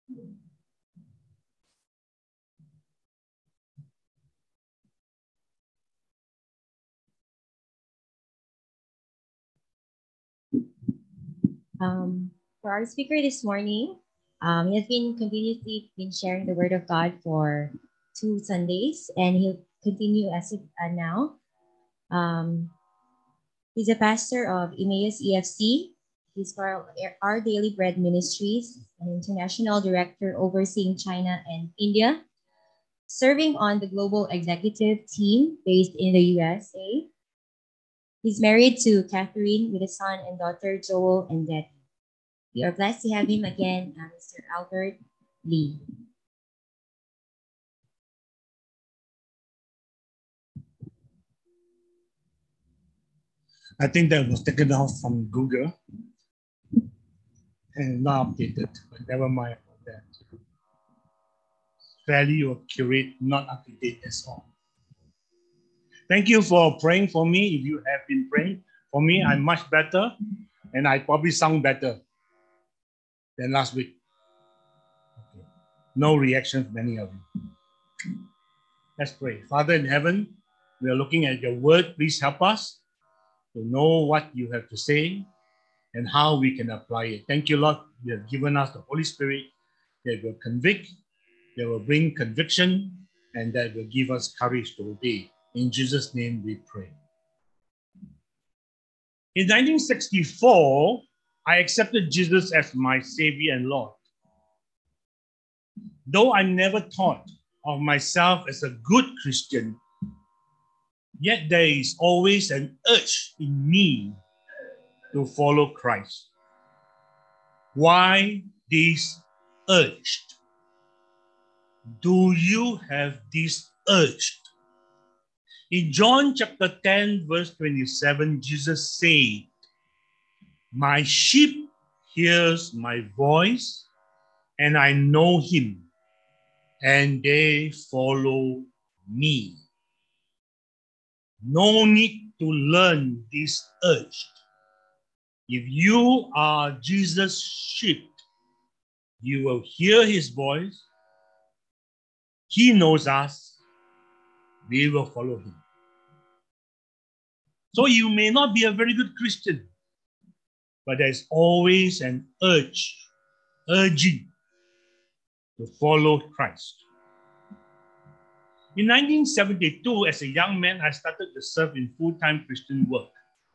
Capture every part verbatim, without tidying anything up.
Um, for our speaker this morning, um, he has been continuously been sharing the word of God for two Sundays, and he'll continue as of uh, now. Um, he's a pastor of Emmaus E F C. He's part of Our Daily Bread Ministries, an international director overseeing China and India, serving on the global executive team based in the U S A. He's married to Catherine with a son and daughter, Joel and Debbie. We are blessed to have him again, uh, Mister Albert Lee. I think that was taken off from Google and not updated, but never mind about that. Fairly accurate, not up to date, that's all. Thank you for praying for me. If you have been praying for me, I'm much better, and I probably sound better than last week. Okay. No reaction from any of you. Let's pray. Father in heaven, we are looking at your word. Please help us to know what you have to say and how we can apply it. Thank you, Lord. You have given us the Holy Spirit that will convict, that will bring conviction, and that will give us courage to obey. In Jesus' name we pray. In nineteen sixty-four, I accepted Jesus as my Savior and Lord. Though I never thought of myself as a good Christian, yet there is always an urge in me to follow Christ. Why this urge? Do you have this urge? In John chapter ten, verse twenty-seven, Jesus said, "My sheep hears my voice, and I know him, and they follow me." No need to learn this urge. If you are Jesus' sheep, you will hear his voice. He knows us. We will follow him. So you may not be a very good Christian, but there's always an urge, urging to follow Christ. In nineteen seventy-two, as a young man, I started to serve in full-time Christian work.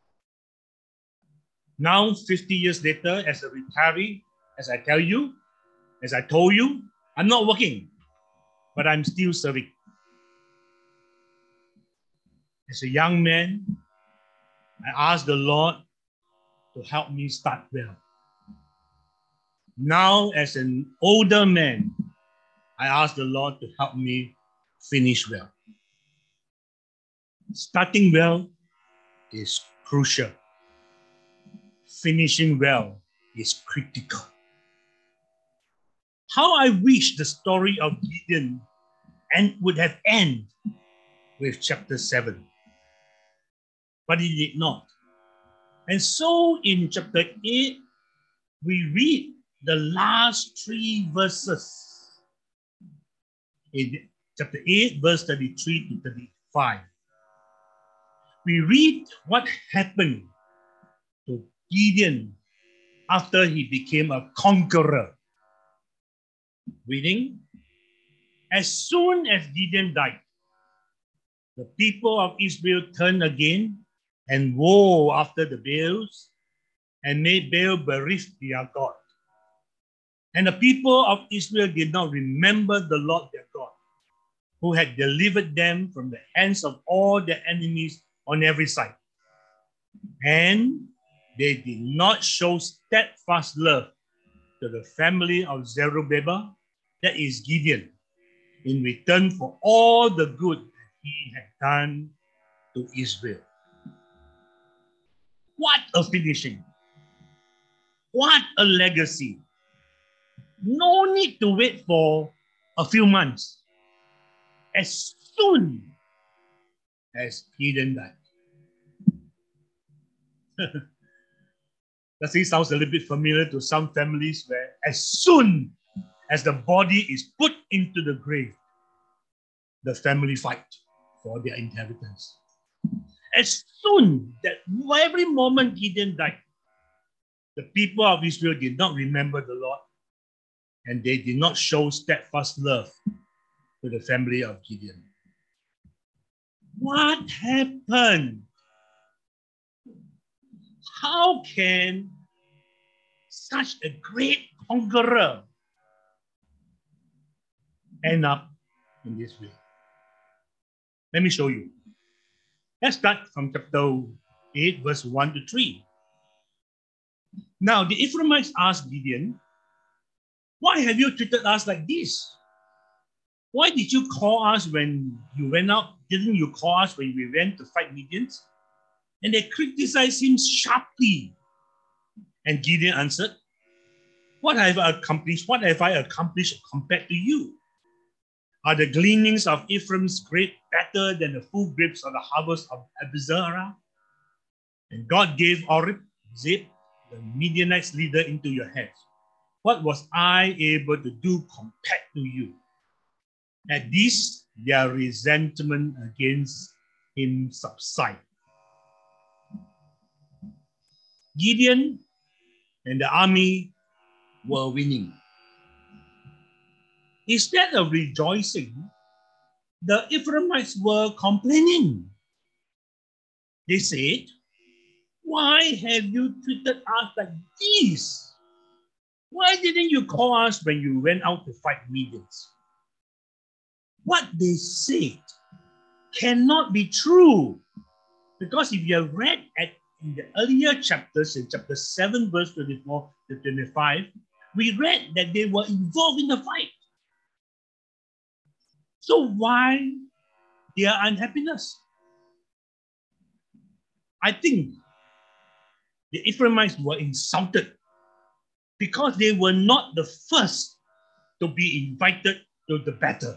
Now, fifty years later, as a retiree, as I tell you, as I told you, I'm not working, but I'm still serving. As a young man, I asked the Lord to help me start well. Now, as an older man, I ask the Lord to help me finish well. Starting well is crucial. Finishing well is critical. How I wish the story of Gideon and would have ended with chapter seven. But it did not. And so in chapter eight, we read the last three verses. In chapter eight, verse thirty-three to thirty-five. We read what happened to Gideon after he became a conqueror. Reading, as soon as Gideon died, the people of Israel turned again and wore after the Baals and made Baal Berith their God. And the people of Israel did not remember the Lord their God, who had delivered them from the hands of all their enemies on every side. And they did not show steadfast love to the family of Zerubbabel, that is Gideon, in return for all the good that he had done to Israel. What a finishing! What a legacy! No need to wait for a few months. As soon as Gideon died. Does it sound a little bit familiar to some families where as soon as the body is put into the grave, the family fight for their inheritance. As soon that every moment Gideon died, the people of Israel did not remember the Lord, and they did not show steadfast love to the family of Gideon. What happened? How can such a great conqueror end up in this way? Let me show you. Let's start from chapter eight, verse one to three. Now, the Ephraimites asked Gideon, "Why have you treated us like this? Why did you call us when you went out? Didn't you call us when we went to fight Midians?" And they criticized him sharply. And Gideon answered, "What have I accomplished? What have I accomplished compared to you? Are the gleanings of Ephraim's grape better than the full grapes of the harvest of Abizarah? And God gave Oreb, Zeb, the Midianites leader, into your hands. What was I able to do compared to you?" At this, their resentment against him subsided. Gideon and the army were winning. Instead of rejoicing, the Ephraimites were complaining. They said, "Why have you treated us like this? Why didn't you call us when you went out to fight Midians?" What they said cannot be true, because if you have read at in the earlier chapters, in chapter seven, verse twenty-four to twenty-five, we read that they were involved in the fight. So why their unhappiness? I think the Ephraimites were insulted because they were not the first to be invited to the battle.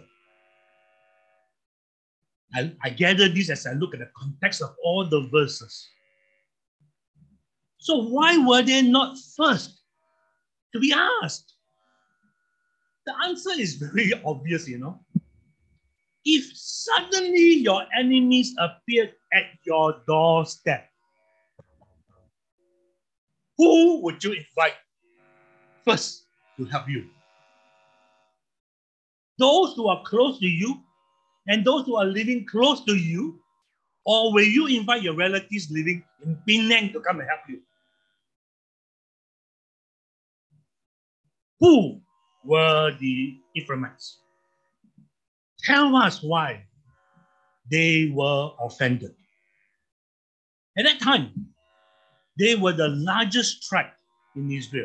I, I gather this as I look at the context of all the verses. So why were they not first to be asked? The answer is very obvious, you know. If suddenly your enemies appeared at your doorstep, who would you invite first to help you? Those who are close to you and those who are living close to you, or will you invite your relatives living in Penang to come and help you? Who were the Ephraimites? Tell us why they were offended. At that time, they were the largest tribe in Israel.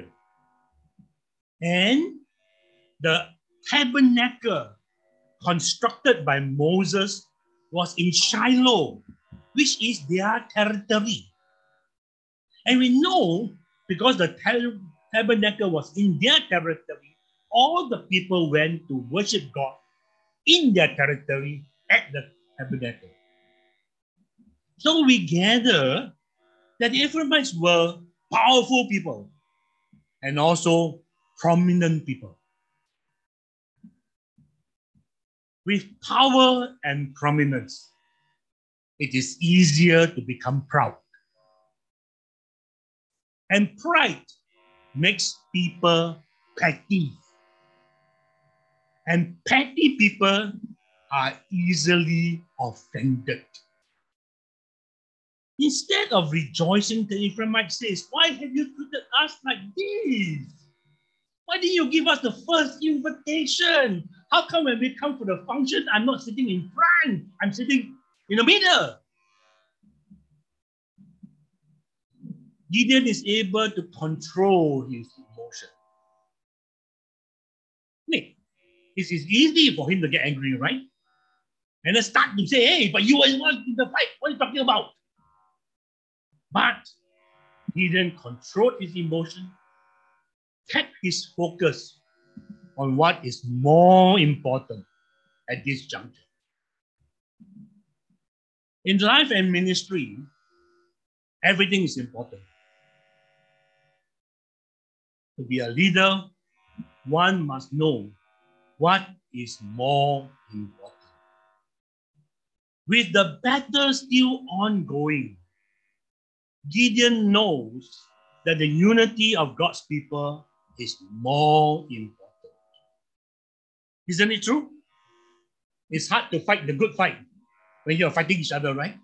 And the tabernacle constructed by Moses was in Shiloh, which is their territory. And we know, because the tab- tabernacle was in their territory, all the people went to worship God in their territory at the tabernacle. So we gather that the Ephraimites were powerful people and also prominent people. With power and prominence, it is easier to become proud. And pride makes people petty. And petty people are easily offended. Instead of rejoicing, the Ephraimite says, "Why have you treated us like this? Why didn't you give us the first invitation? How come when we come for the function, I'm not sitting in front, I'm sitting in the middle?" Gideon is able to control his emotion. It is easy for him to get angry, right? And then start to say, "Hey, but you were involved in the fight. What are you talking about?" But Gideon controlled his emotion, kept his focus on what is more important at this juncture. In life and ministry, everything is important. To be a leader, one must know what is more important. With the battle still ongoing, Gideon knows that the unity of God's people is more important. Isn't it true? It's hard to fight the good fight when you're fighting each other, right?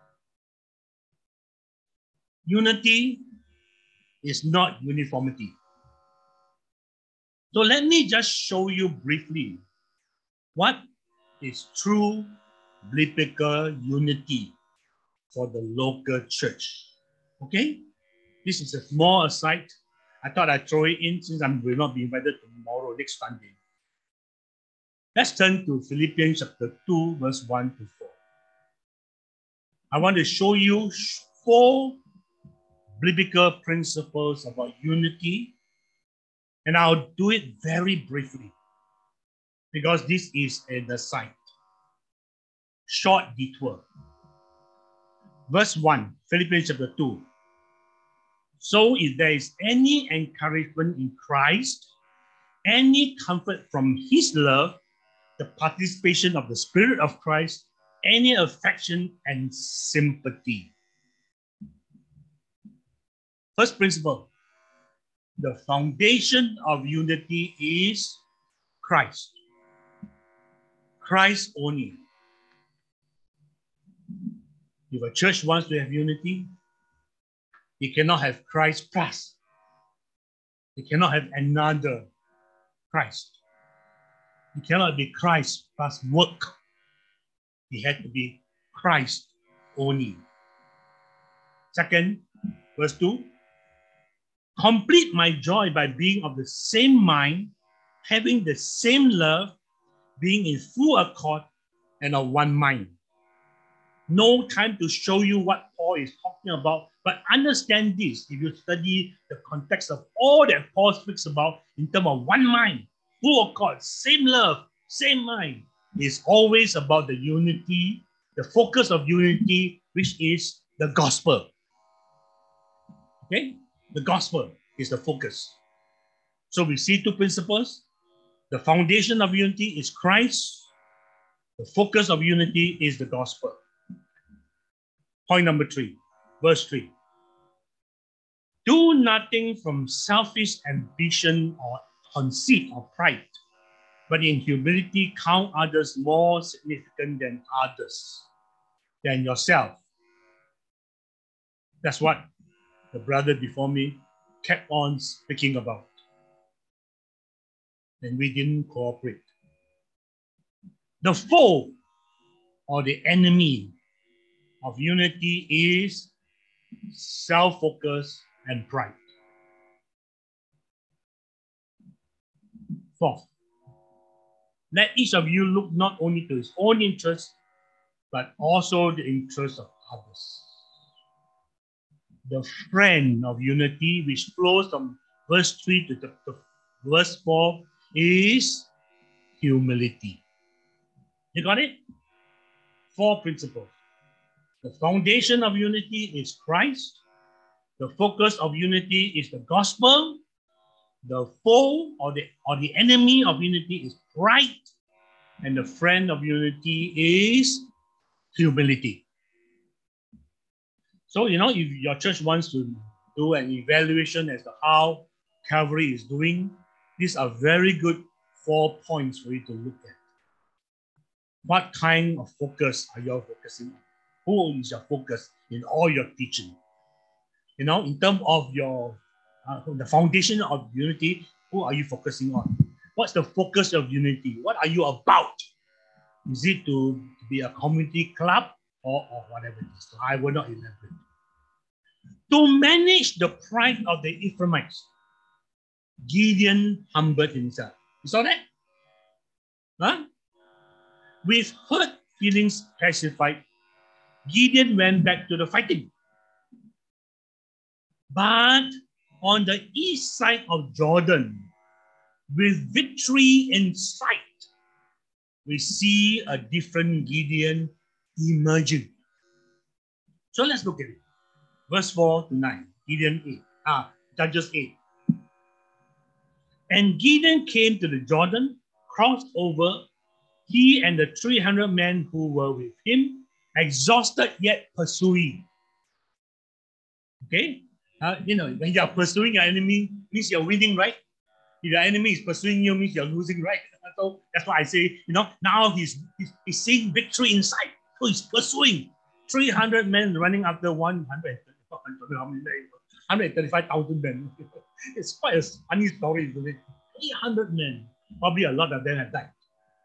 Unity is not uniformity. So let me just show you briefly what is true biblical unity for the local church. Okay? This is a small aside. I thought I'd throw it in since I will not be invited tomorrow, next Sunday. Let's turn to Philippians chapter two, verse one to four. I want to show you four biblical principles about unity, and I'll do it very briefly because this is an aside. Short detour. Verse one, Philippians chapter two. So if there is any encouragement in Christ, any comfort from his love, the participation of the Spirit of Christ, any affection and sympathy. First principle, the foundation of unity is Christ. Christ only. If a church wants to have unity, it cannot have Christ plus. It cannot have another Christ. It cannot be Christ plus work. It had to be Christ only. Second, verse two. Complete my joy by being of the same mind, having the same love, being in full accord and of one mind. No time to show you what Paul is talking about, but understand this. If you study the context of all that Paul speaks about in terms of one mind, full accord, same love, same mind, is always about the unity, the focus of unity, which is the gospel. Okay? The gospel is the focus. So we see two principles. The foundation of unity is Christ. The focus of unity is the gospel. Point number three, verse three. Do nothing from selfish ambition or conceit or pride, but in humility count others more significant than others, than yourself. That's what the brother before me kept on speaking about. And we didn't cooperate. The foe or the enemy of unity is self-focus and pride. Fourth, let each of you look not only to his own interests, but also the interests of others. The friend of unity, which flows from verse three to the, to verse four, is humility. You got it? Four principles. The foundation of unity is Christ. The focus of unity is the gospel. The foe or the, or the enemy of unity is pride. And the friend of unity is humility. So, you know, if your church wants to do an evaluation as to how Calvary is doing, these are very good four points for you to look at. What kind of focus are you focusing on? Who is your focus in all your teaching? You know, in terms of your uh, the foundation of unity, who are you focusing on? What's the focus of unity? What are you about? Is it to, to be a community club or, or whatever it is? So I will not elaborate. To manage the pride of the Ephraimites, Gideon humbled himself. You saw that? Huh? With hurt feelings pacified, Gideon went back to the fighting. But on the east side of Jordan, with victory in sight, we see a different Gideon emerging. So let's look at it. Verse four to nine, Gideon eight, ah, Judges eight. And Gideon came to the Jordan, crossed over, he and the three hundred men who were with him, exhausted yet pursuing. Okay? Uh, you know, when you are pursuing your enemy, means you're winning, right? If your enemy is pursuing you, means you're losing, right? So that's why I say, you know, now he's, he's, he's seeing victory inside. So he's pursuing. three hundred men running after one hundred thirty-five thousand men. It's quite a funny story, isn't it? three hundred men. Probably a lot of them have died.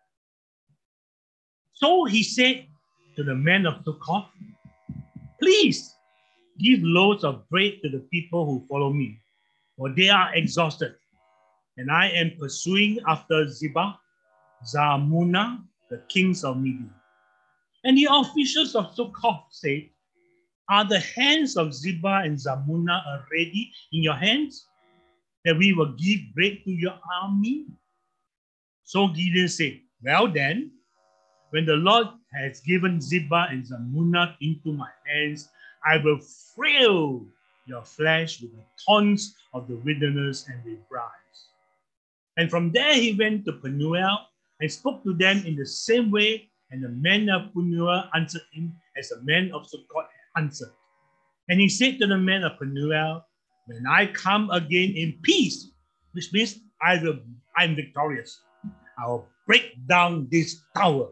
So he said to the men of Succoth, please give loads of bread to the people who follow me, for they are exhausted. And I am pursuing after Zebah, Zalmunna, the kings of Midian. And the officials of Succoth said, are the hands of Zebah and Zalmunna already in your hands, that we will give bread to your army? So Gideon said, well then, when the Lord has given Zebah and Zalmunna into my hands, I will frill your flesh with the thorns of the wilderness and with briars. And from there he went to Penuel and spoke to them in the same way, and the men of Penuel answered him as the men of Succoth answered. And he said to the men of Penuel, when I come again in peace, which means I will, I'm victorious, I will break down this tower.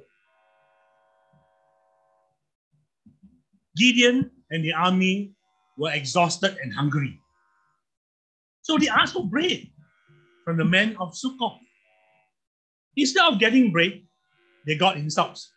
Gideon and the army were exhausted and hungry. So they asked for bread from the men of Succoth. Instead of getting bread, they got insults.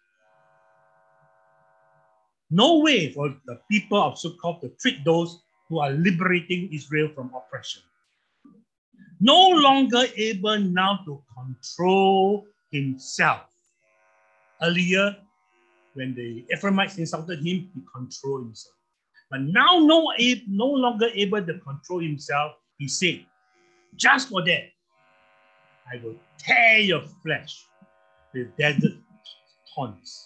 No way for the people of Succoth to treat those who are liberating Israel from oppression. No longer able now to control himself. Earlier, when the Ephraimites insulted him, he controlled himself. But now, no, no longer able to control himself, he said, just for that, I will tear your flesh with desert thorns.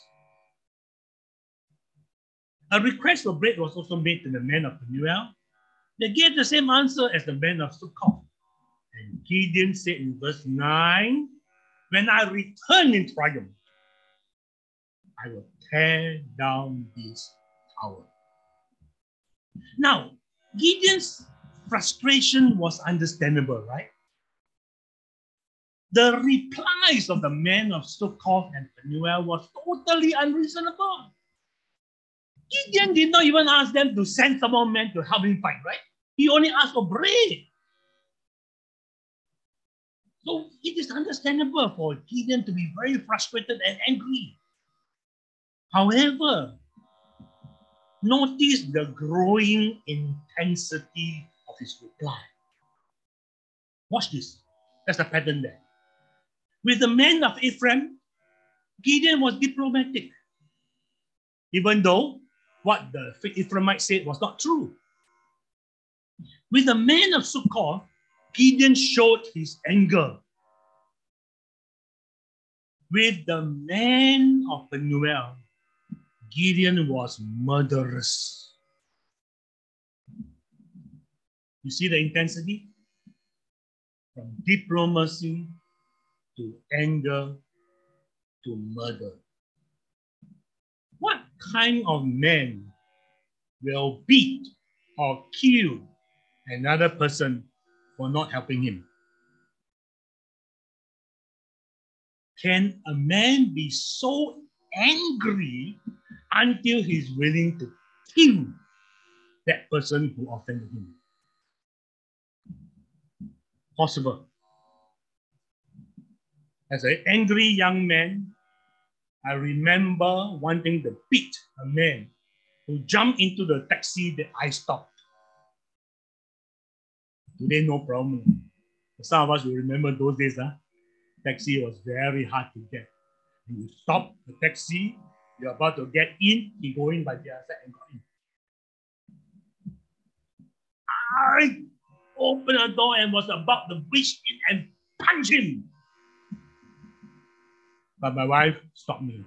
A request for bread was also made to the men of Penuel. They gave the same answer as the men of Succoth. And Gideon said in verse nine, when I return in triumph, I will tear down this tower. Now, Gideon's frustration was understandable, right? The replies of the men of Succoth and Penuel was totally unreasonable. Gideon did not even ask them to send some more men to help him fight, right? He only asked for bread. So it is understandable for Gideon to be very frustrated and angry. However, notice the growing intensity of his reply. Watch this. There's a pattern there. With the men of Ephraim, Gideon was diplomatic, even though what the Ephraimites said was not true. With the men of Succoth, Gideon showed his anger. With the men of Penuel, Gideon was murderous. You see the intensity? From diplomacy to anger to murder. What kind of man will beat or kill another person for not helping him? Can a man be so angry until he's willing to kill that person who offended him? Possible. As an angry young man, I remember wanting to beat a man who jumped into the taxi that I stopped. Today, no problem. Some of us will remember those days. Huh? Taxi was very hard to get. You stop the taxi, you're about to get in, he go in by the other side and got in. I opened the door and was about to reach in and punch him. But my wife stopped me.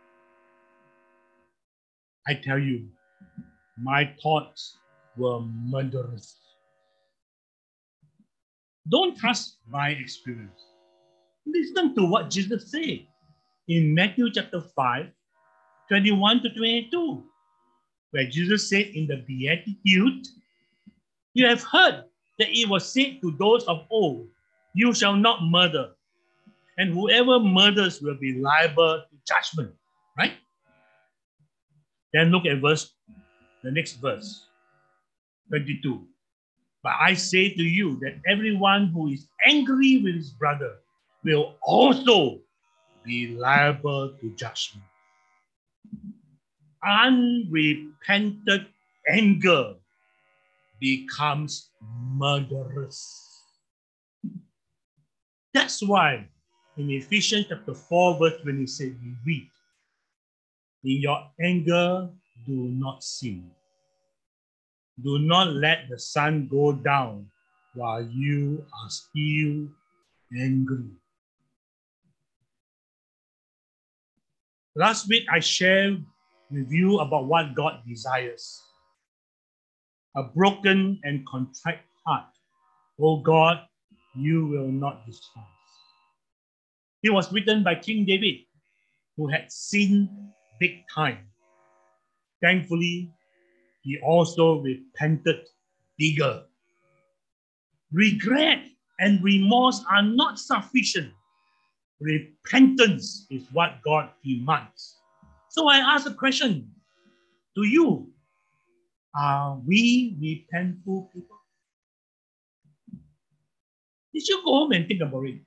I tell you, my thoughts were murderous. Don't trust my experience. Listen to what Jesus said in Matthew chapter five, twenty-one to twenty-two, where Jesus said in the Beatitude, you have heard that it was said to those of old, you shall not murder, and whoever murders will be liable to judgment, right? Then look at verse, the next verse, twenty-two. But I say to you that everyone who is angry with his brother will also be liable to judgment. Unrepentant anger becomes murderous. That's why in Ephesians chapter four, verse twenty-six, we read, in your anger, do not sin. Do not let the sun go down while you are still angry. Last week, I shared with you about what God desires. A broken and contrite heart. Oh God, you will not despise. It was written by King David, who had sinned big time. Thankfully, he also repented bigger. Regret and remorse are not sufficient. Repentance is what God demands. So I ask a question to you. Are we repentful people? Did you go home and think about it?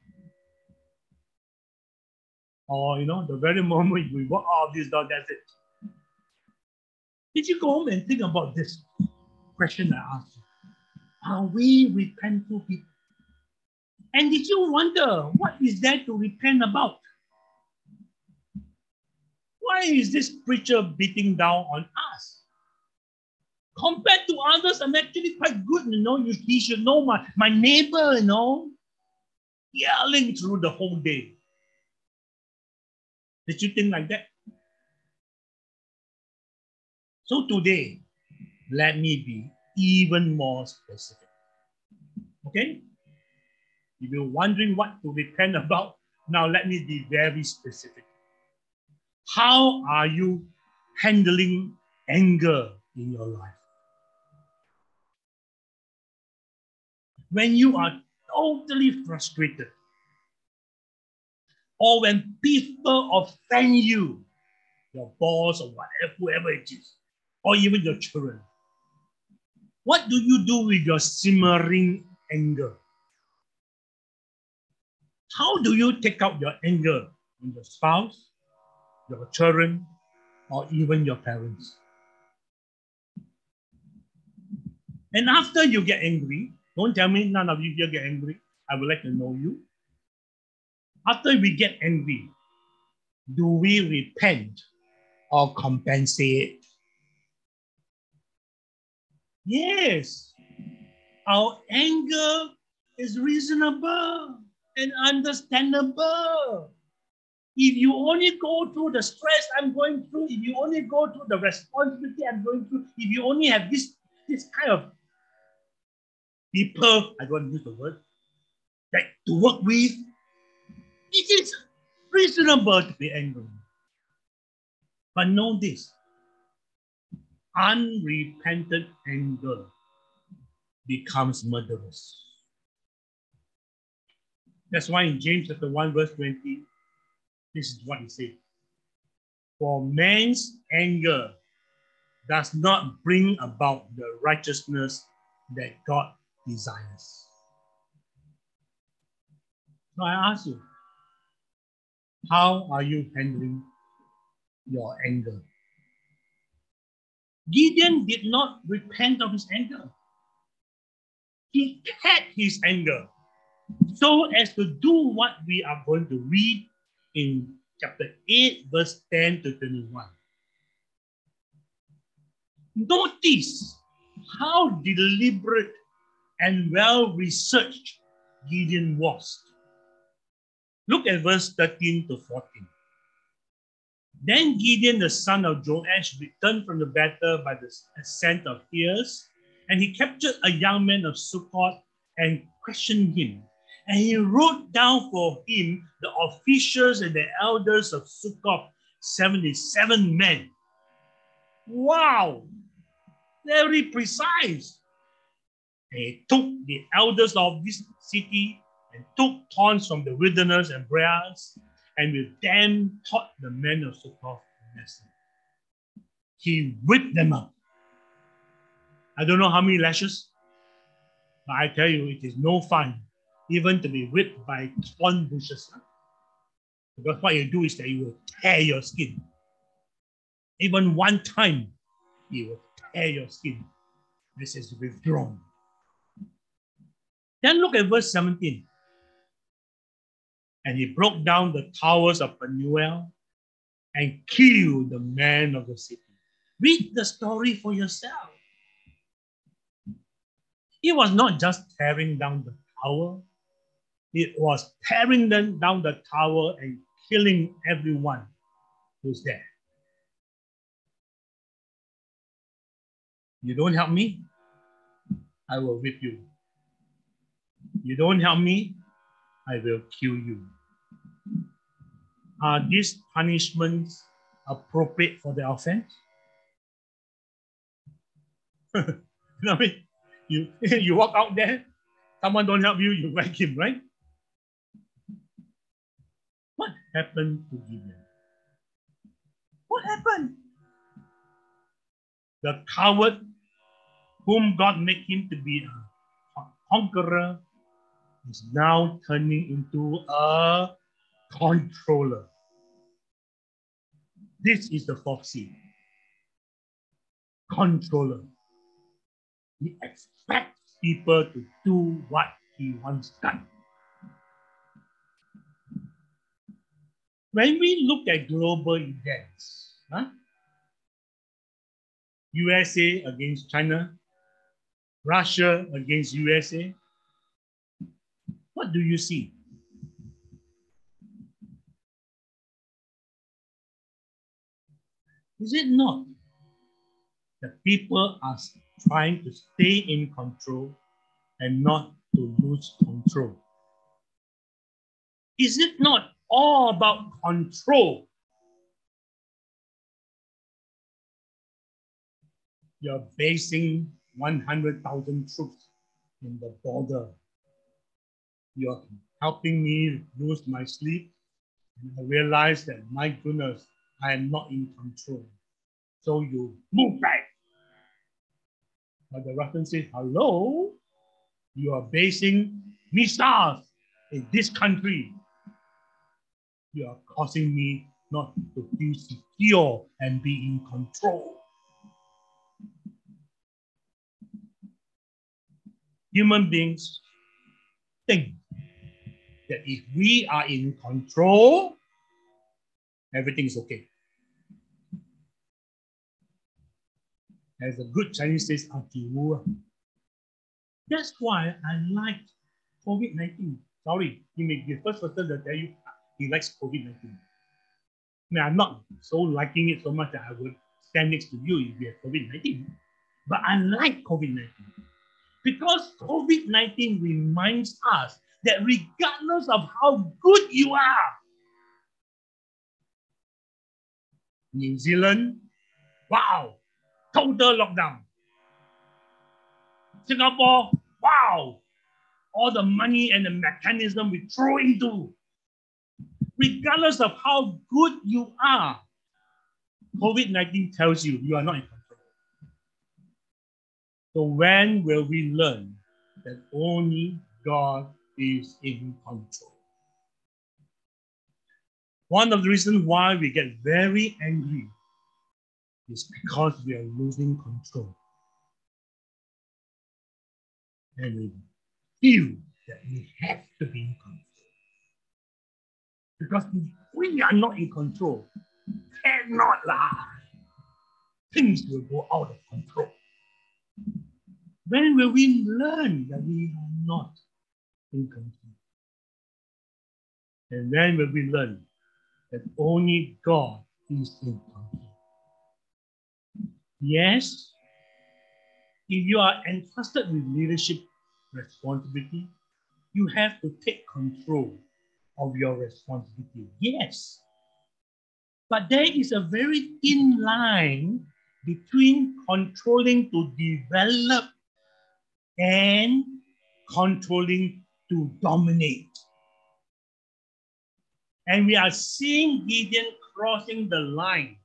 Or, you know, the very moment we walk out of this door, that's it. Did you go home and think about this question I asked you? Are we repentful people? And did you wonder, what is there to repent about? Why is this preacher beating down on us? Compared to others, I'm actually quite good, you know. You, he should know my, my neighbor, you know, yelling through the whole day. Did you think like that? So today, let me be even more specific. Okay? If you're wondering what to repent about, now let me be very specific. How are you handling anger in your life? When you are totally frustrated, or when people offend you, your boss or whatever, whoever it is, or even your children, what do you do with your simmering anger? How do you take out your anger on your spouse, your children, or even your parents? And after you get angry, don't tell me none of you here get angry. I would like to know you. After we get angry, do we repent or compensate? Yes. Our anger is reasonable and understandable. If you only go through the stress I'm going through, if you only go through the responsibility I'm going through, if you only have this, this kind of people, I don't want to use the word, like to work with, it is reasonable to be angry. But know this, unrepentant anger becomes murderous. That's why in James chapter one, verse twenty, this is what he said. For man's anger does not bring about the righteousness that God desires. So I ask you, how are you handling your anger? Gideon did not repent of his anger. He kept his anger so as to do what we are going to read in chapter eight, verse ten to twenty-one. Notice how deliberate and well-researched Gideon was. Look at verse thirteen to fourteen. Then Gideon, the son of Joash, returned from the battle by the ascent of Hears, and he captured a young man of Succoth and questioned him. And he wrote down for him the officials and the elders of Succoth, seventy-seven men. Wow! Very precise. And he took the elders of this city and took thorns from the wilderness and briars, and with them taught the men of Succoth a lesson. He whipped them up. I don't know how many lashes, but I tell you, it is no fun even to be whipped by thorn bushes. Huh? Because what you do is that you will tear your skin. Even one time, you will tear your skin. This is withdrawn. Then look at verse seventeen. And he broke down the towers of Penuel and killed the men of the city. Read the story for yourself. It was not just tearing down the tower. It was tearing them down the tower and killing everyone who's there. You don't help me, I will whip you. You don't help me, I will kill you. Are these punishments appropriate for the offense? You know what I mean? You, you walk out there, someone don't help you, you whack him, right? What happened to Gideon? What happened? The coward whom God made him to be a conqueror is now turning into a controller. This is the fourth C. Controller. He expects people to do what he wants done. When we look at global events, huh? U S A against China, Russia against U S A, what do you see? Is it not that people are trying to stay in control and not to lose control? Is it not all about control? You're basing one hundred thousand troops in the border. You're helping me lose my sleep. And I realize that, my goodness, I am not in control. So you move back. But the Russian says, hello, you are basing missiles in this country. You are causing me not to feel secure and be in control. Human beings think that if we are in control, everything is okay. As a good Chinese says, that's why I like COVID nineteen. Sorry, he may be the first person to tell you he likes COVID nineteen. I mean, I'm not so liking it so much that I would stand next to you if you have COVID nineteen. But I like COVID nineteen. Because COVID nineteen reminds us that regardless of how good you are, New Zealand, wow, total lockdown. Singapore, wow, all the money and the mechanism we throw into. Regardless of how good you are, COVID nineteen tells you you are not in control. So when will we learn that only God is in control? One of the reasons why we get very angry is because we are losing control. And we feel that we have to be in control. Because if we are not in control, cannot lie. Things will go out of control. When will we learn that we are not in control? And when will we learn that only God is in control? Yes, if you are entrusted with leadership responsibility, you have to take control of your responsibility. Yes. But there is a very thin line between controlling to develop and controlling to dominate. And we are seeing Gideon crossing the line.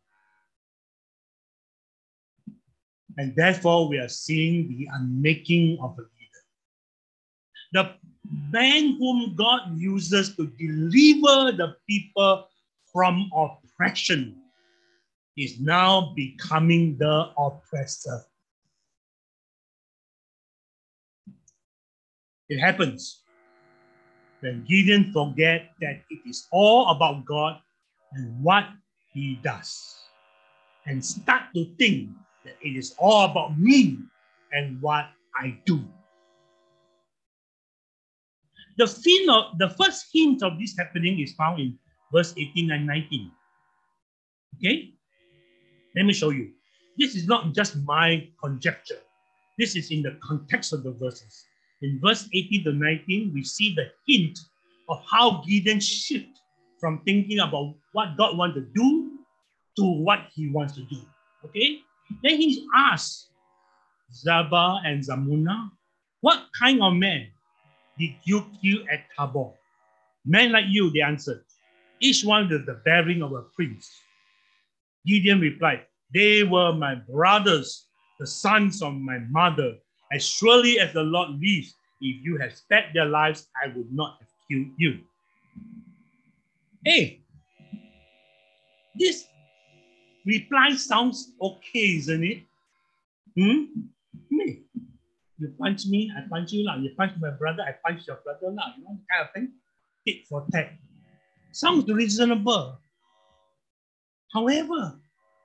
And therefore, we are seeing the unmaking of a leader. The man whom God uses to deliver the people from oppression is now becoming the oppressor. It happens when Gideon forgets that it is all about God and what he does, and start to think that it is all about me and what I do. The, fin of, the first hint of this happening is found in verse eighteen and nineteen. Okay? Let me show you. This is not just my conjecture. This is in the context of the verses. In verse eighteen to nineteen, we see the hint of how Gideon shifts from thinking about what God wants to do to what he wants to do. Okay? Then he asks Zebah and Zalmunna, what kind of men did you kill at Tabor? Men like you, they answered, each one with the bearing of a prince. Gideon replied, they were my brothers, the sons of my mother. As surely as the Lord lives, if you had spared their lives, I would not have killed you. Hey, this reply sounds okay, isn't it? Hmm? Me. You punch me, I punch you. You punch my brother, I punch your brother. You know, kind of thing. Tit for tat. Sounds reasonable. However,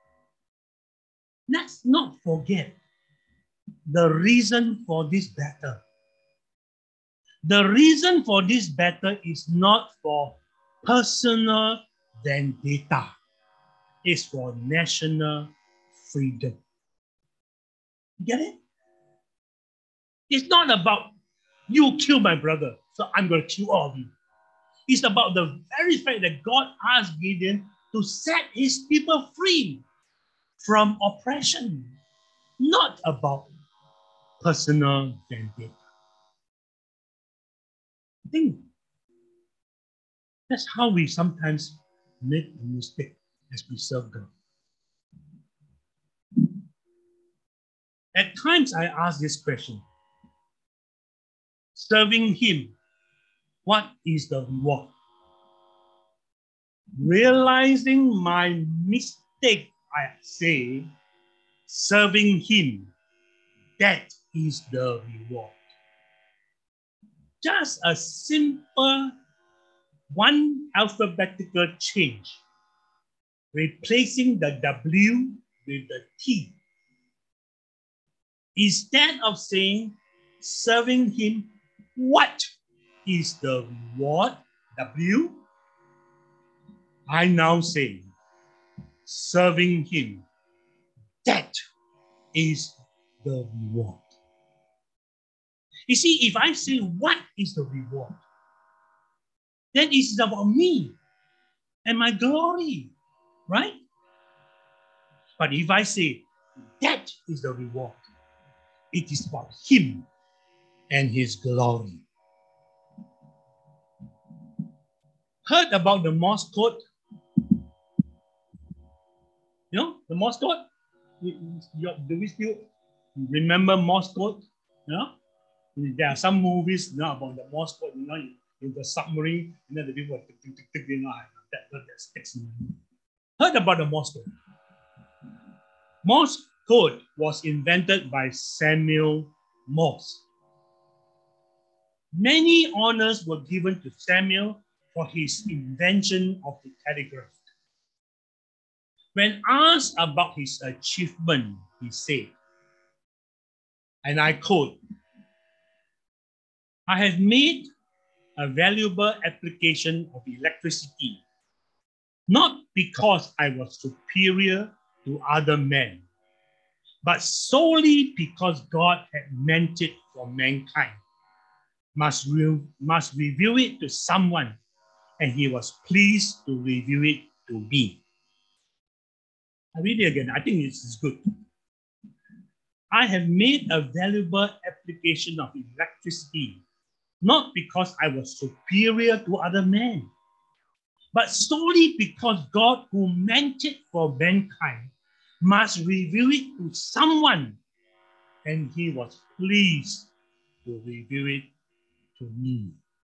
let's not forget the reason for this battle. The reason for this battle is not for personal vendetta. It's for national freedom. Get it? It's not about you kill my brother, so I'm going to kill all of you. It's about the very fact that God asked Gideon to set his people free from oppression, not about personal vendetta. I think that's how we sometimes make a mistake as we serve God. At times I ask this question, serving him, what is the reward? Realizing my mistake, I say, serving him, that is the reward. Just a simple one alphabetical change, replacing the W with the T. Instead of saying, serving him, what is the reward? W. I now say, serving him, that is the reward. You see, if I say, what is the reward? Then it's about me and my glory, right? But if I say, that is the reward, it is about him and his glory. Heard about the Morse code? You know, the Morse code? You, you, do we still remember Morse code? You know? There are some movies, you know, about the Morse code, you know, in the submarine, and then the people tick, tick, tick, tick, you know, that, that, that sticks in my mind. Heard about the Morse code? Morse code was invented by Samuel Morse. Many honors were given to Samuel for his invention of the telegraph. When asked about his achievement, he said, and I quote, I have made a valuable application of electricity, not because I was superior to other men, but solely because God had meant it for mankind. must, re- must reveal it to someone, and he was pleased to reveal it to me. I read it again. I think this is good. I have made a valuable application of electricity, not because I was superior to other men, but solely because God, who meant it for mankind, must reveal it to someone, and he was pleased to reveal it to me.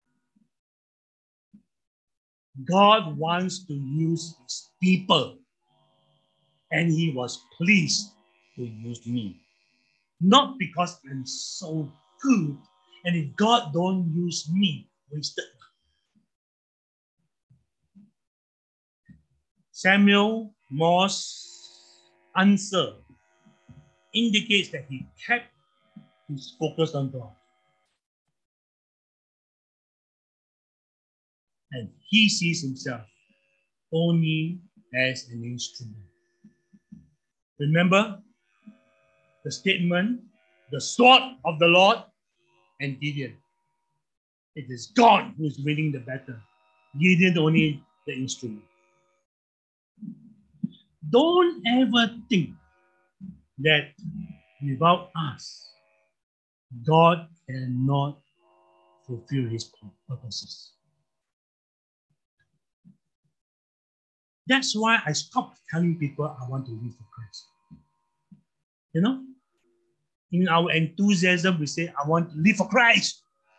God wants to use his people, and he was pleased to use me. Not because I'm so good, and if God don't use me, wasted. Samuel Moore's answer indicates that he kept his focus on God. And he sees himself only as an instrument. Remember the statement, the sword of the Lord and Gideon. It is God who is winning the battle. Gideon only the instrument. Don't ever think that without us, God cannot fulfill his purposes. That's why I stopped telling people I want to live for Christ. You know, in our enthusiasm, we say, I want to live for Christ.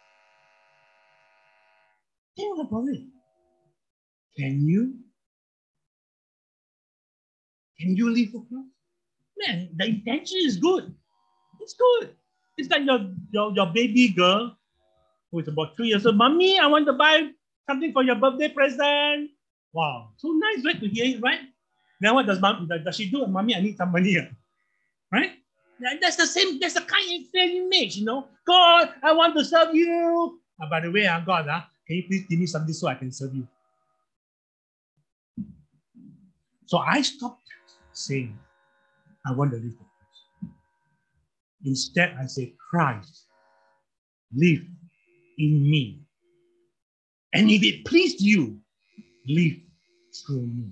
Think about it. Can you? Can you live for Christ? Man, the intention is good. It's good. It's like your, your, your baby girl who is about three years old. Mommy, I want to buy something for your birthday present. Wow, so nice, right, to hear it, right? Now what does mom, does she do? Mommy, I need some money. Right? That's the same, that's the kind of image, you know. God, I want to serve you. Oh, by the way, uh, God, uh, can you please give me something so I can serve you? So I stopped saying, I want to live for Christ. Instead, I say, Christ, live in me. And if it pleased you, live through me.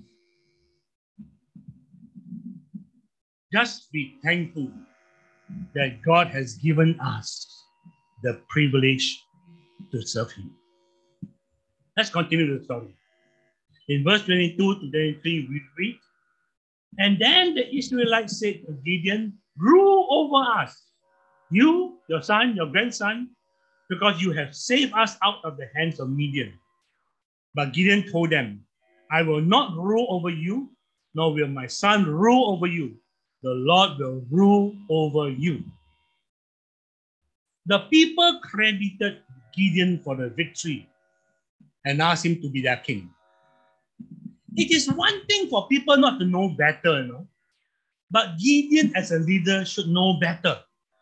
Just be thankful that God has given us the privilege to serve him. Let's continue the story. In verse twenty-two to twenty-three, we read, and then the Israelites said to Gideon, rule over us, you, your son, your grandson, because you have saved us out of the hands of Midian. But Gideon told them, I will not rule over you, nor will my son rule over you. The Lord will rule over you. The people credited Gideon for the victory and asked him to be their king. It is one thing for people not to know better, you know, but Gideon as a leader should know better.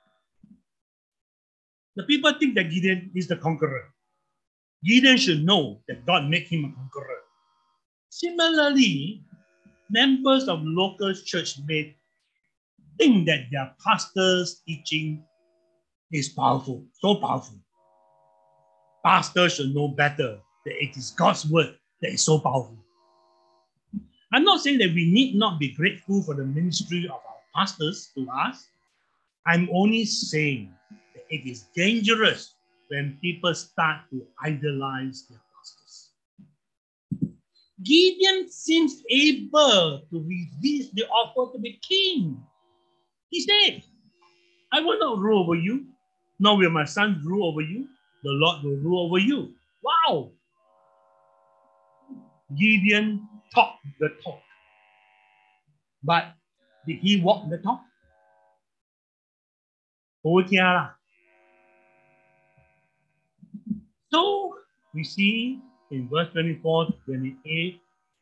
The people think that Gideon is the conqueror. Gideon should know that God made him a conqueror. Similarly, members of local church may think that their pastor's teaching is powerful, so powerful. Pastors should know better that it is God's word that is so powerful. I'm not saying that we need not be grateful for the ministry of our pastors to us. I'm only saying that it is dangerous when people start to idolize their pastors. Gideon seems able to resist the offer to be king. He said, I will not rule over you, nor will my son rule over you. The Lord will rule over you. Wow! Gideon talked the talk. But did he walk the talk? So we see in verse twenty-four to twenty-eight,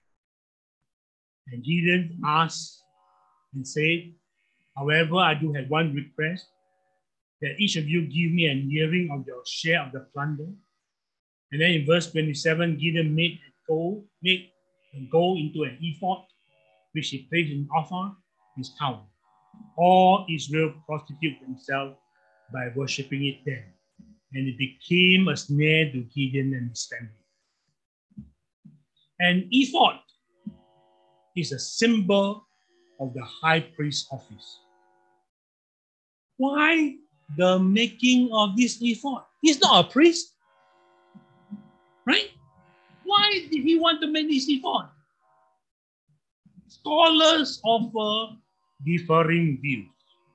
and Gideon asked and said, however, I do have one request, that each of you give me an earring of your share of the plunder. And then in verse twenty-seven, Gideon made a gold, made a gold into an ephod, which he placed in Ophir, his town. All Israel prostitute themselves by worshipping it there. and it became a snare to Gideon and his family. An ephod is a symbol of the high priest's office. Why the making of this ephod? He's not a priest, right? Why did he want to make this ephod? Scholars offer differing views.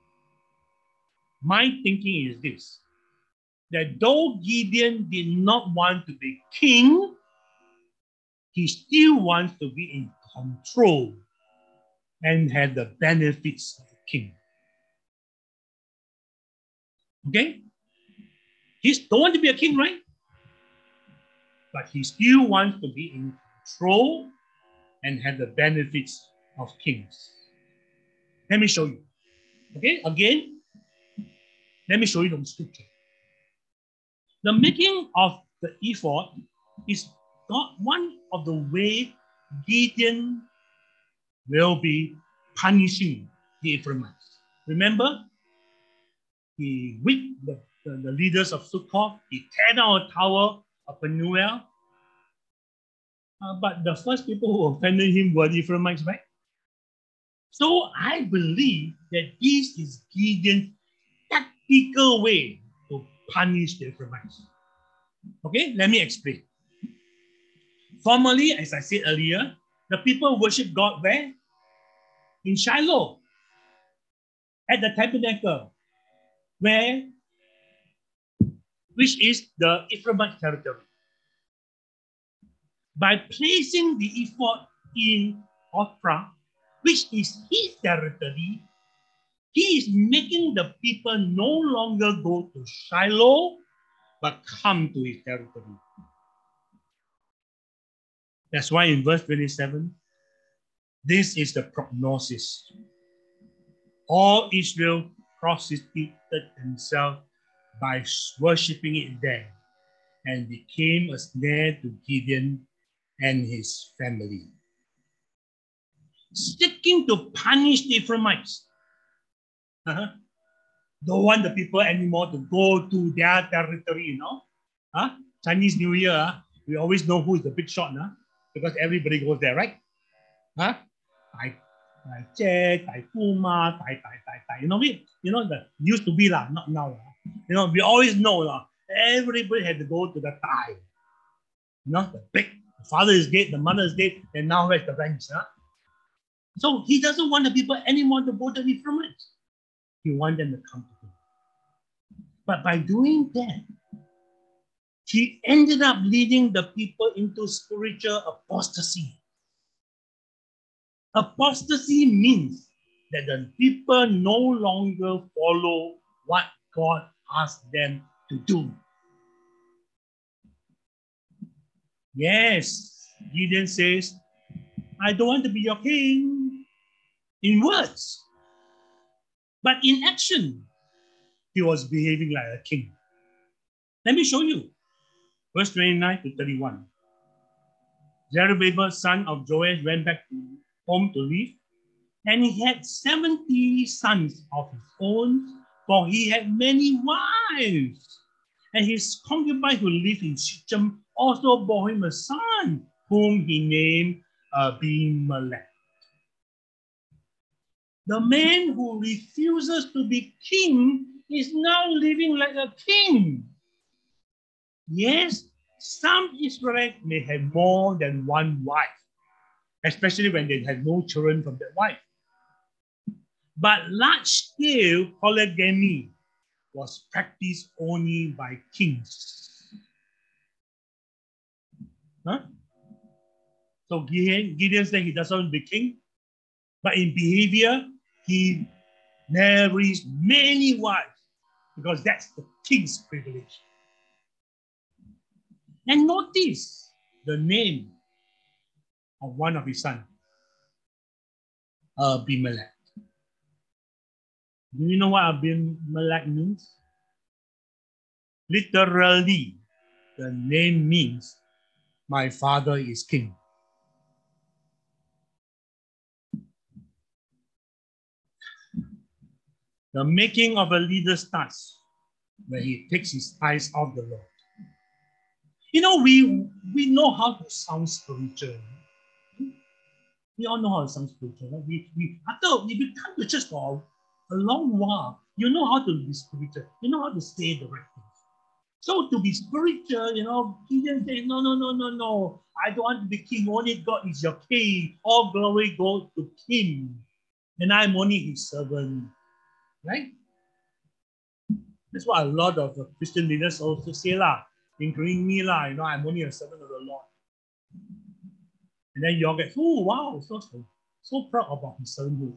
My thinking is this, that though Gideon did not want to be king, he still wants to be in control and have the benefits of a king. Okay? He don't want to be a king, right? But he still wants to be in control and have the benefits of kings. Let me show you. Okay, again, let me show you from scripture. The making of the ephod is not one of the ways Gideon will be punishing the Ephraimites. Remember, he whipped the, the, the leaders of Succoth, he tear down a tower of Penuel. Uh, but the first people who offended him were the Ephraimites, right? So I believe that this is Gideon's tactical way to punish the Ephraimites. Okay, let me explain. Formerly, as I said earlier, the people worship God where? In Shiloh, at the tabernacle, where, which is the Ephraimite territory. By placing the ephod in Ophrah, which is his territory, he is making the people no longer go to Shiloh, but come to his territory. That's why in verse twenty-seven, this is the prognosis. All Israel prostituted themselves by worshipping it there and became a snare to Gideon and his family. Seeking to punish the Ephraimites. Uh-huh. Don't want the people anymore to go to their territory, you know. Huh? Chinese New Year, huh? We always know who is the big shot, huh? Because everybody goes there, right? Huh? Tai, tai Che, Tai Puma, Tai, Tai, Tai, Tai. You know, we, you know, that used to be, lah, not now. Lah. You know, we always know, lah, everybody had to go to the Tai. You know, the big, the father is dead, the mother is dead, and now where's the ranks, huh? So he doesn't want the people anymore to go to the Ephraimites. He wants them to come to him. But by doing that, he ended up leading the people into spiritual apostasy. Apostasy means that the people no longer follow what God asked them to do. Yes, Gideon says, I don't want to be your king in words, but in action, he was behaving like a king. Let me show you. Verse twenty-nine to thirty-one. Zerubbabel, son of Joash, went back to home to live, and he had seventy sons of his own, for he had many wives. And his concubine who lived in Shechem also bore him a son, whom he named Abimelech. The man who refuses to be king is now living like a king. Yes, some Israelites may have more than one wife, especially when they have no children from that wife. But large-scale polygamy was practiced only by kings. Huh? So Gideon, Gideon said he doesn't want to be king, but in behavior, he marries many wives because that's the king's privilege. And notice the name of one of his sons, Abimelech. Do you know what Abimelech means? Literally, the name means, my father is king. The making of a leader starts when he takes his eyes off the Lord. You know, we, we know how to sound spiritual. We all know how to sound spiritual. Right? We, we, after if you come to church for a long while, you know how to be spiritual. You know how to say the right things. So to be spiritual, you know, Gideon said, no, no, no, no, no. I don't want to be king. Only God is your king. All glory goes to him. And I'm only his servant. Right? That's what a lot of the Christian leaders also say, lah, including me, lah. You know, I'm only a servant of the Lord. And then you all get, oh, wow, so, so, so proud about his servanthood.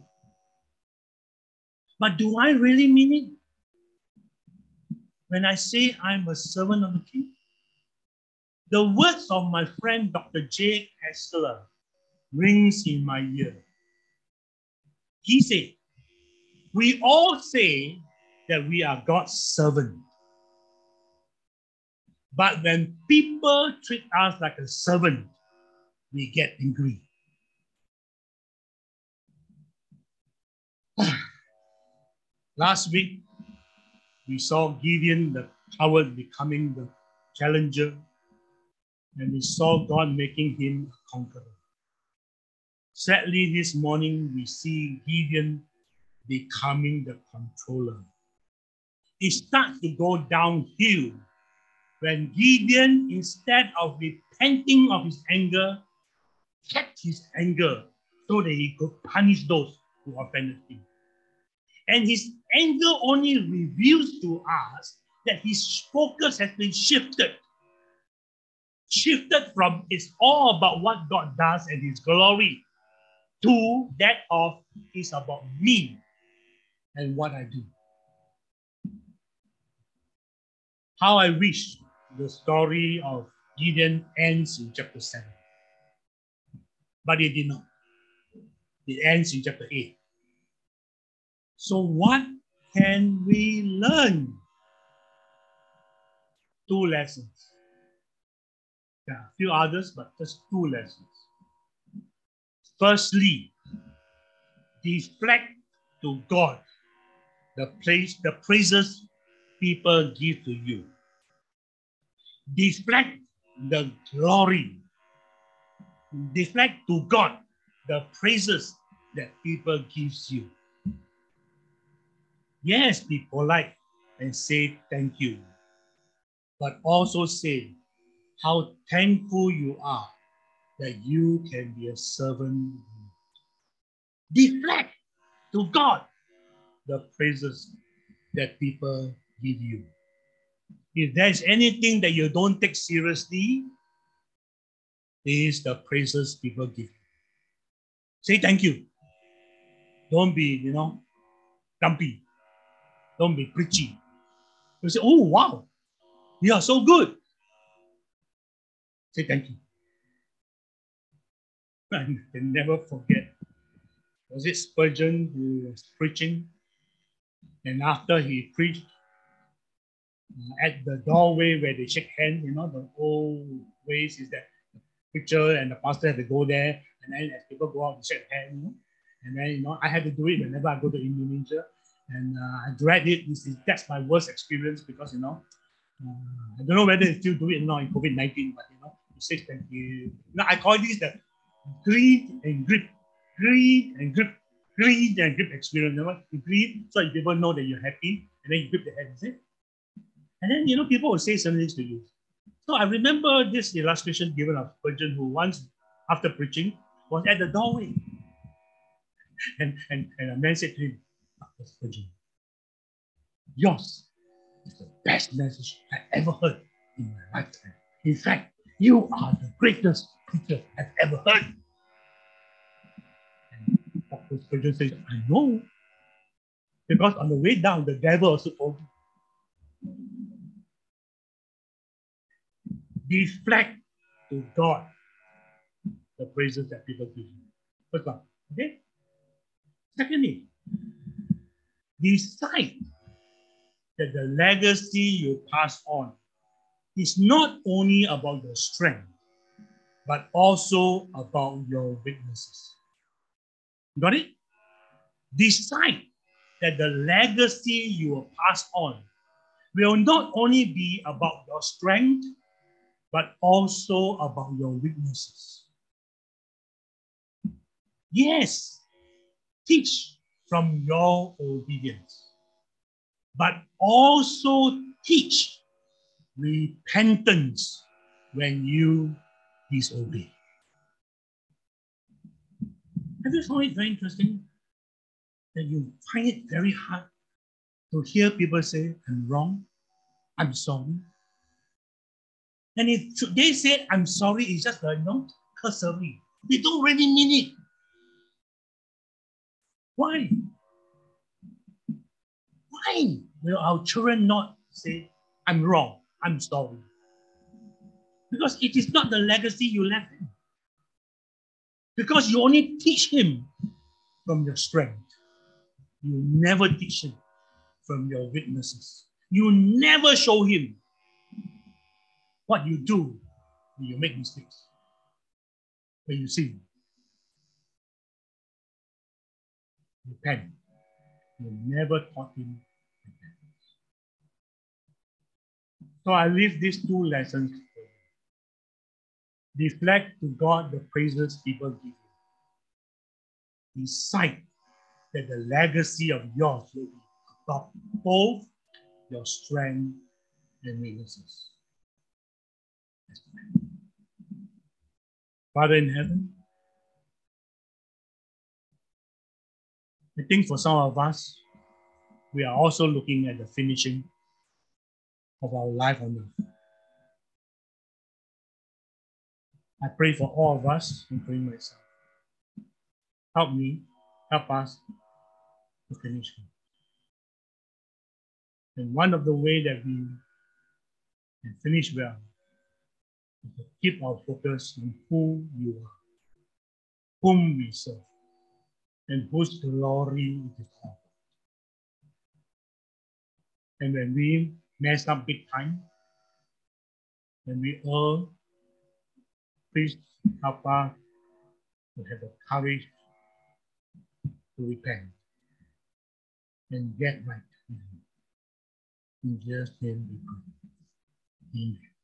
But do I really mean it? When I say I'm a servant of the king? The words of my friend Doctor J. Kessler rings in my ear. He said, we all say that we are God's servant. But when people treat us like a servant, we get angry. Last week, we saw Gideon the coward becoming the challenger, and we saw God making him a conqueror. Sadly, this morning, we see Gideon becoming the controller. It starts to go downhill when Gideon, instead of repenting of his anger, kept his anger so that he could punish those who offended him. And his anger only reveals to us that his focus has been shifted. Shifted from it's all about what God does and his glory to that of it's about me and what I do. How I wish the story of Gideon ends in chapter seven. But it did not. It ends in chapter eight. So what can we learn? Two lessons. There are a few others, but just two lessons. Firstly, deflect to God the praise, the praises people give to you. Deflect the glory. Deflect to God the praises that people gives you. Yes, be polite and say thank you, but also say how thankful you are that you can be a servant. Deflect to God the praises that people give you. If there's anything that you don't take seriously, it is the praises people give you. Say thank you. Don't be, you know, grumpy. Don't be preachy. You say, oh, wow, you are so good. Say thank you. I can never forget. Was it Spurgeon who was preaching? And after he preached, uh, at the doorway where they shake hands, you know, the old ways is that the preacher and the pastor have to go there, and then as people go out, they shake hands, you know. And then, you know, I had to do it whenever I go to Indonesia. And uh, I dread it. This is, that's my worst experience because, you know, uh, I don't know whether they still do it now in COVID nineteen, but, you know, you say thank you. Now, I call this the greet and grip. Greet and grip. Greet and grip experience. You know? You greet so people know that you're happy, and then you grip the hand, see? And then, you know, people will say certain things to you. So I remember this illustration given of Spurgeon who once, after preaching, was at the doorway. And, and, and a man said to him, Doctor Spurgeon, yours is the best message I ever heard in my lifetime. In fact, you are the greatest preacher I've ever heard. And Doctor Spurgeon says, I know. Because on the way down, the devil also told me. Deflect to God the praises that people give you. First one, okay? Secondly, decide that the legacy you pass on is not only about your strength, but also about your weaknesses. Got it? Decide that the legacy you will pass on will not only be about your strength, but also about your weaknesses. Yes, teach from your obedience, but also teach repentance when you disobey. Have you found it very interesting that you find it very hard to hear people say, I'm wrong, I'm sorry? And if they say, I'm sorry, it's just a you know, cursory. They don't really mean it. Why? Why will our children not say, I'm wrong, I'm sorry? Because it is not the legacy you left him. Because you only teach him from your strength. You never teach him from your weaknesses. You never show him what you do when you make mistakes, when you sin. Repent. You never taught him repentance. So I leave these two lessons. Reflect to God the praises people give you. Decide that the legacy of yours will be about both your strength and weaknesses. Father in heaven, I think for some of us, we are also looking at the finishing of our life on earth. I pray for all of us, including myself. Help me, help us to finish it. And one of the ways that we can finish well is to keep our focus on who you are, whom we serve, and whose glory it is all. And when we mess up big time, when we err, please help us to have the courage to repent and get right. In Jesus' name we pray. Amen.